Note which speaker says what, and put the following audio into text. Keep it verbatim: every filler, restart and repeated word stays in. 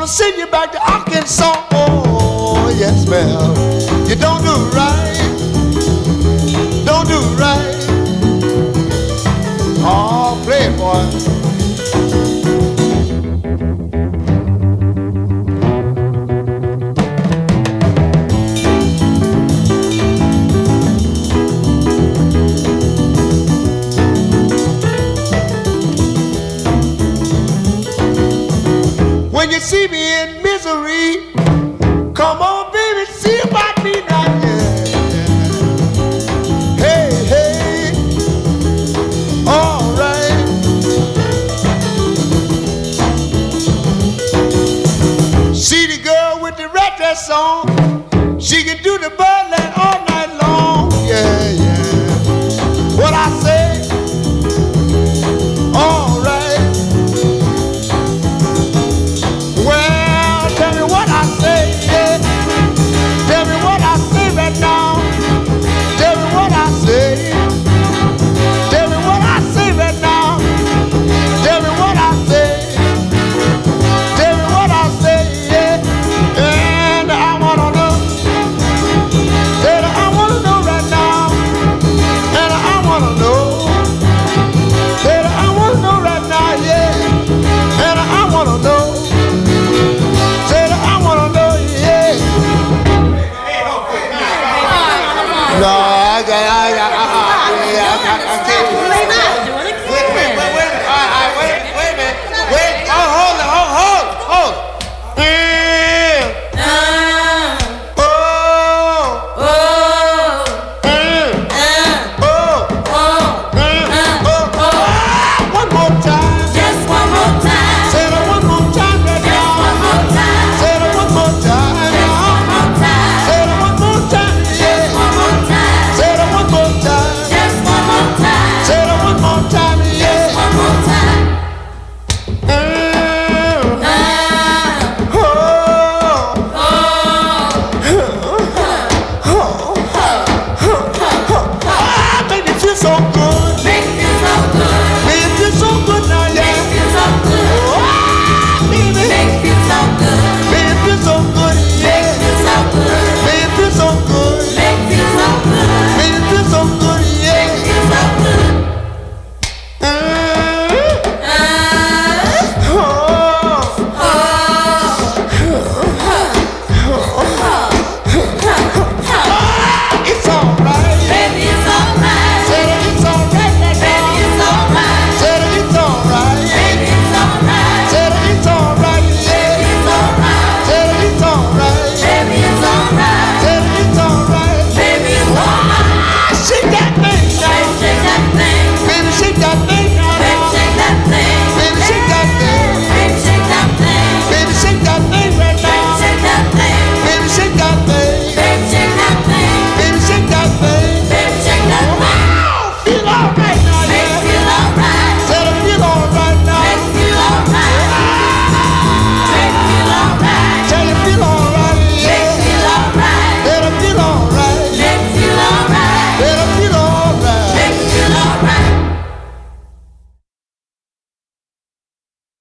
Speaker 1: gonna send you back to Arkansas. Oh, yes, ma'am. You don't do right. Don't do right. Oh, play it, boy. When you see me in misery, come on, baby, see about me now. Yeah. Hey, hey, all right. See the girl with the red dress on, she can do the birdland all night long. Yeah, yeah. What I say? All right. Well, tell me what I say, yeah. Tell me what I say right now. Tell me what I say. Tell me what I say right now. Tell me what I say. Tell me what I say, yeah. And I wanna know. Tell me I wanna know right now. And I wanna know. Tell me I wanna know right now, yeah. And I wanna know. No, I got, I got, I, I, I, I, I can't.